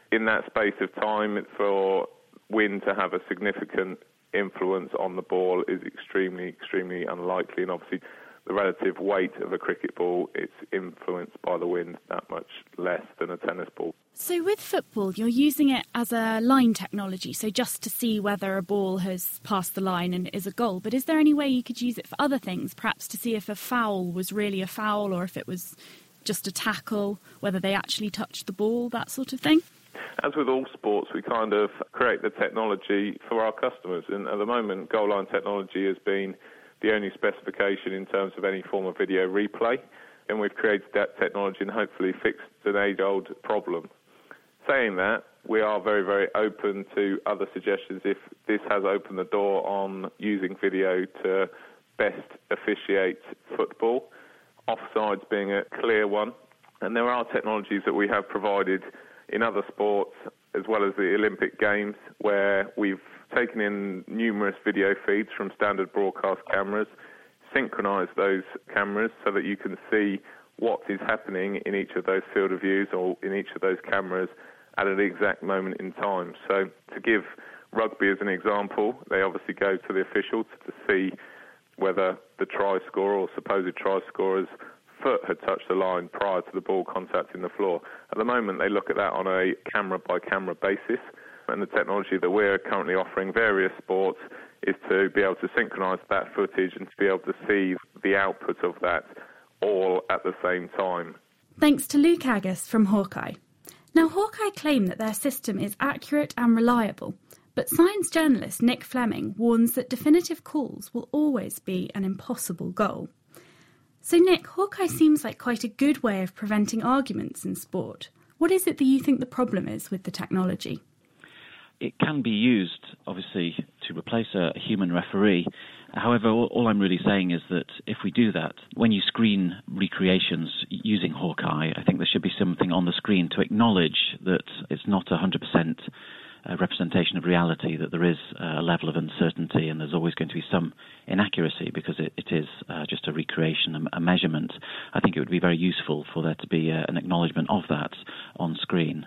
in that space of time, for wind to have a significant influence on the ball is extremely, extremely unlikely. And obviously, the relative weight of a cricket ball, it's influenced by the wind that much less than a tennis ball. So with football, you're using it as a line technology, so just to see whether a ball has passed the line and is a goal. But is there any way you could use it for other things, perhaps to see if a foul was really a foul or if it was just a tackle, whether they actually touched the ball, that sort of thing? As with all sports, we kind of create the technology for our customers. And at the moment, goal line technology has been the only specification in terms of any form of video replay. And we've created that technology and hopefully fixed an age-old problem. Saying that, we are very, very open to other suggestions if this has opened the door on using video to best officiate football, offsides being a clear one. And there are technologies that we have provided in other sports, as well as the Olympic Games, where we've taken in numerous video feeds from standard broadcast cameras, synchronised those cameras so that you can see what is happening in each of those field of views or in each of those cameras at an exact moment in time. So to give rugby as an example, they obviously go to the officials to see whether the try scorer or supposed try scorer's foot had touched the line prior to the ball contacting the floor. At the moment, they look at that on a camera-by-camera basis, and the technology that we're currently offering various sports is to be able to synchronise that footage and to be able to see the output of that all at the same time. Thanks to Luke Agus from Hawkeye. Now, Hawkeye claim that their system is accurate and reliable, but science journalist Nick Fleming warns that definitive calls will always be an impossible goal. So, Nick, Hawkeye seems like quite a good way of preventing arguments in sport. What is it that you think the problem is with the technology? It can be used, obviously, to replace a human referee. However, all I'm really saying is that if we do that, when you screen recreations using Hawkeye, I think there should be something on the screen to acknowledge that it's not 100% representation of reality, that there is a level of uncertainty and there's always going to be some inaccuracy because it is just a recreation, a measurement. I think it would be very useful for there to be an acknowledgement of that on screen.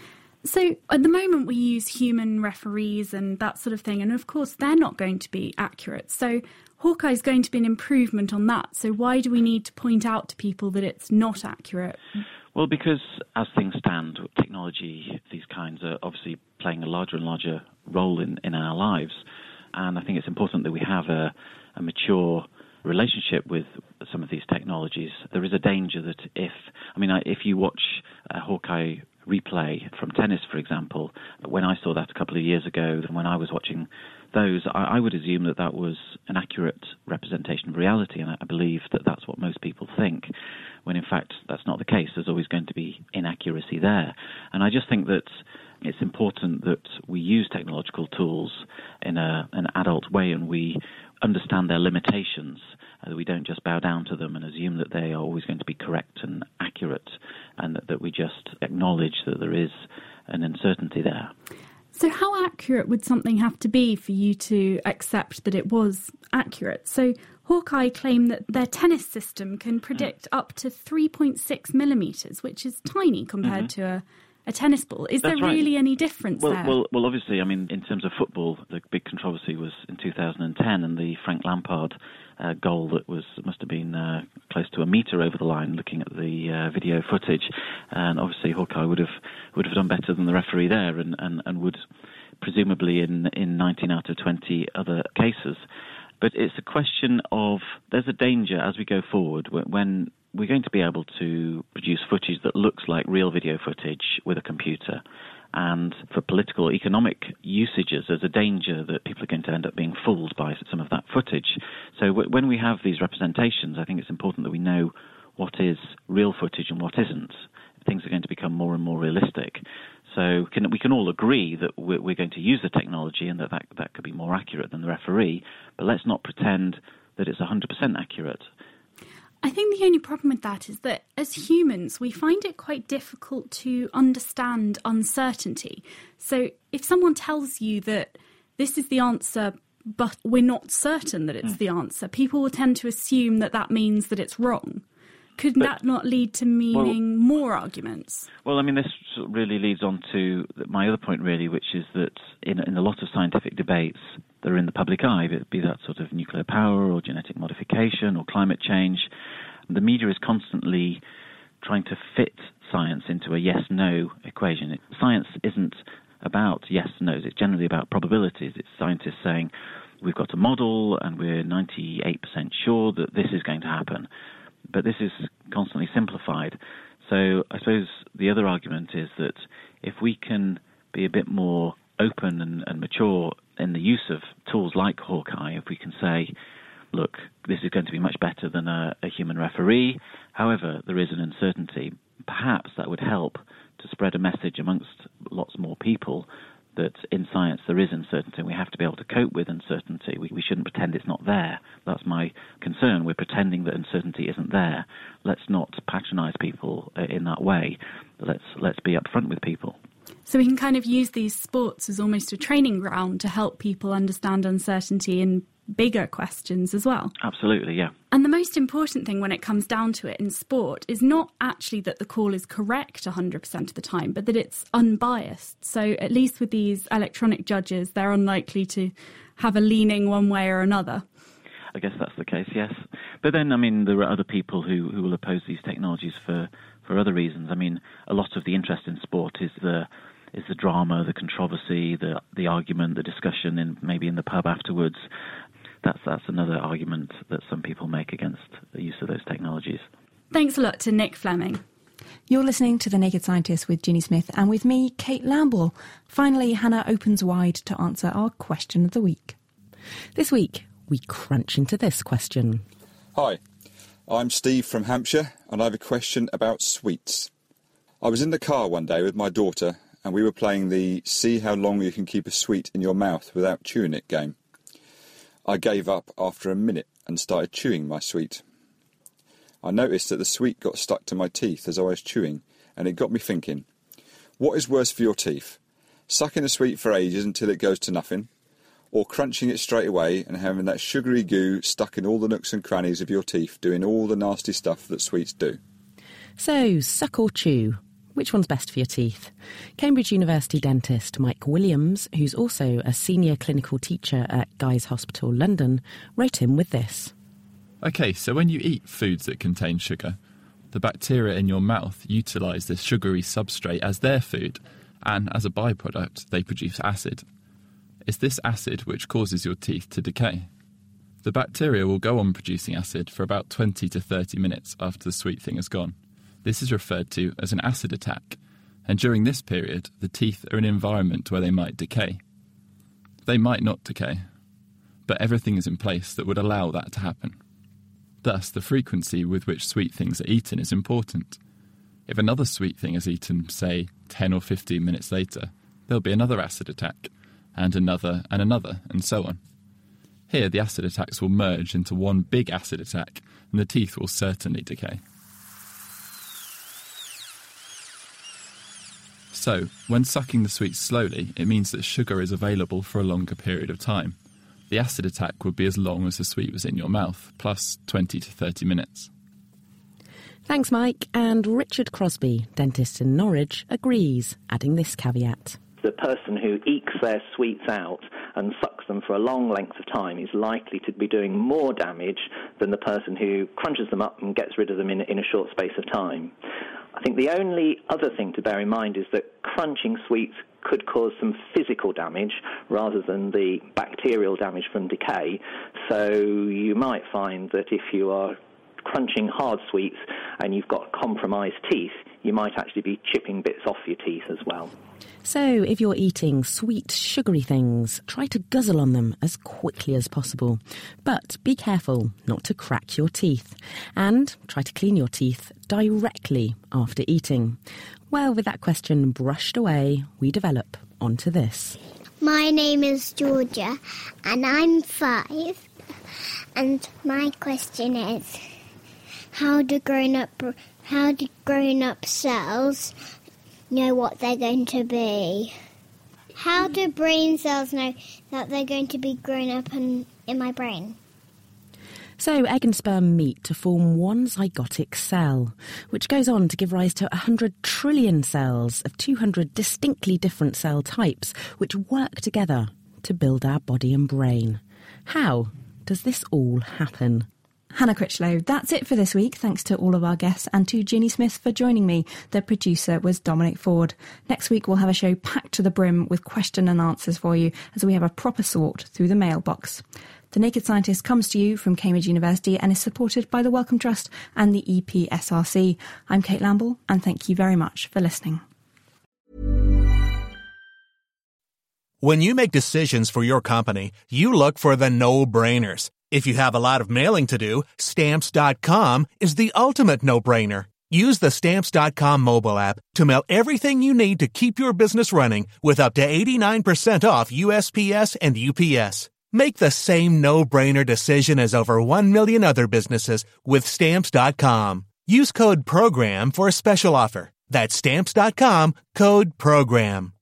So at the moment we use human referees and that sort of thing, and of course they're not going to be accurate. So Hawkeye is going to be an improvement on that. So why do we need to point out to people that it's not accurate? Well, because as things stand, technology, these kinds are obviously playing a larger and larger role in our lives. And I think it's important that we have a mature relationship with some of these technologies. There is a danger that if you watch a Hawkeye replay from tennis, for example, when I saw that a couple of years ago, and when I was watching those, I would assume that that was an accurate representation of reality, and I believe that that's what most people think, when in fact that's not the case. There's always going to be inaccuracy there. And I just think that it's important that we use technological tools in an adult way and we understand their limitations, that we don't just bow down to them and assume that they are always going to be correct and accurate, and that we just acknowledge that there is an uncertainty there. So how accurate would something have to be for you to accept that it was accurate? So Hawkeye claim that their tennis system can predict up to 3.6 millimetres, which is tiny compared to a tennis ball. Is there really any difference there? Well, obviously, in terms of football, the big controversy was in 2010 and the Frank Lampard goal that must have been close to a metre over the line, looking at the video footage. And obviously Hawkeye would have done better than the referee there and would presumably in 19 out of 20 other cases. But it's a question of, there's a danger as we go forward when we're going to be able to produce footage that looks like real video footage with a computer. And for political, economic usages, there's a danger that people are going to end up being fooled by some of that footage. So when we have these representations, I think it's important that we know what is real footage and what isn't. Things are going to become more and more realistic. So we can all agree that we're going to use the technology and that could be more accurate than the referee, but let's not pretend that it's 100% accurate. I think the only problem with that is that as humans, we find it quite difficult to understand uncertainty. So if someone tells you that this is the answer, but we're not certain that it's the answer, people will tend to assume that that means that it's wrong. could that not lead to meaning more arguments? Well, I mean, this really leads on to my other point, really, which is that in a lot of scientific debates that are in the public eye, be that sort of nuclear power or genetic modification or climate change, the media is constantly trying to fit science into a yes-no equation. Science isn't about yes-nos. It's generally about probabilities. It's scientists saying, we've got a model and we're 98% sure that this is going to happen. But this is constantly simplified. So I suppose the other argument is that if we can be a bit more open and mature in the use of tools like Hawkeye, if we can say, look, this is going to be much better than a human referee, however, there is an uncertainty, perhaps that would help to spread a message amongst lots more people that in science there is uncertainty and we have to be able to cope with uncertainty. We shouldn't pretend it's not there. That's my concern. We're pretending that uncertainty isn't there. Let's not patronise people in that way. Let's be upfront with people. So we can kind of use these sports as almost a training ground to help people understand uncertainty in bigger questions as well. Absolutely, yeah. And the most important thing when it comes down to it in sport is not actually that the call is correct 100% of the time, but that it's unbiased. So at least with these electronic judges, they're unlikely to have a leaning one way or another. I guess that's the case, yes. But then, I mean, there are other people who will oppose these technologies for other reasons. I mean, a lot of the interest in sport is the drama, the controversy, the argument, the discussion maybe in the pub afterwards. That's another argument that some people make against the use of those technologies. Thanks a lot to Nick Fleming. You're listening to The Naked Scientist with Ginny Smith and with me, Kate Lamble. Finally, Hannah opens wide to answer our question of the week. This week, we crunch into this question. Hi, I'm Steve from Hampshire and I have a question about sweets. I was in the car one day with my daughter and we were playing the see how long you can keep a sweet in your mouth without chewing it game. I gave up after a minute and started chewing my sweet. I noticed that the sweet got stuck to my teeth as I was chewing, and it got me thinking, what is worse for your teeth? Sucking a sweet for ages until it goes to nothing, or crunching it straight away and having that sugary goo stuck in all the nooks and crannies of your teeth doing all the nasty stuff that sweets do? So, suck or chew? Which one's best for your teeth? Cambridge University dentist Mike Williams, who's also a senior clinical teacher at Guy's Hospital, London, wrote in with this. OK, so when you eat foods that contain sugar, the bacteria in your mouth utilise this sugary substrate as their food, and as a byproduct, they produce acid. It's this acid which causes your teeth to decay. The bacteria will go on producing acid for about 20 to 30 minutes after the sweet thing has gone. This is referred to as an acid attack, and during this period, the teeth are in an environment where they might decay. They might not decay, but everything is in place that would allow that to happen. Thus, the frequency with which sweet things are eaten is important. If another sweet thing is eaten, say, 10 or 15 minutes later, there'll be another acid attack, and another, and so on. Here, the acid attacks will merge into one big acid attack, and the teeth will certainly decay. So, when sucking the sweets slowly, it means that sugar is available for a longer period of time. The acid attack would be as long as the sweet was in your mouth, plus 20 to 30 minutes. Thanks, Mike. And Richard Crosby, dentist in Norwich, agrees, adding this caveat. The person who ekes their sweets out and sucks them for a long length of time is likely to be doing more damage than the person who crunches them up and gets rid of them in a short space of time. I think the only other thing to bear in mind is that crunching sweets could cause some physical damage rather than the bacterial damage from decay. So you might find that if you are crunching hard sweets and you've got compromised teeth, you might actually be chipping bits off your teeth as well. So if you're eating sweet, sugary things, try to guzzle on them as quickly as possible. But be careful not to crack your teeth. And try to clean your teeth directly after eating. Well, with that question brushed away, we develop onto this. My name is Georgia and I'm 5. And my question is, how do grown-up cells know what they're going to be? How do brain cells know that they're going to be grown up in my brain? So egg and sperm meet to form one zygotic cell, which goes on to give rise to 100 trillion cells of 200 distinctly different cell types, which work together to build our body and brain. How does this all happen? Hannah Critchlow, that's it for this week. Thanks to all of our guests and to Ginny Smith for joining me. The producer was Dominic Ford. Next week we'll have a show packed to the brim with question and answers for you as we have a proper sort through the mailbox. The Naked Scientist comes to you from Cambridge University and is supported by the Wellcome Trust and the EPSRC. I'm Kate Lamble, and thank you very much for listening. When you make decisions for your company, you look for the no-brainers. If you have a lot of mailing to do, Stamps.com is the ultimate no-brainer. Use the Stamps.com mobile app to mail everything you need to keep your business running with up to 89% off USPS and UPS. Make the same no-brainer decision as over 1 million other businesses with Stamps.com. Use code PROGRAM for a special offer. That's Stamps.com, code PROGRAM.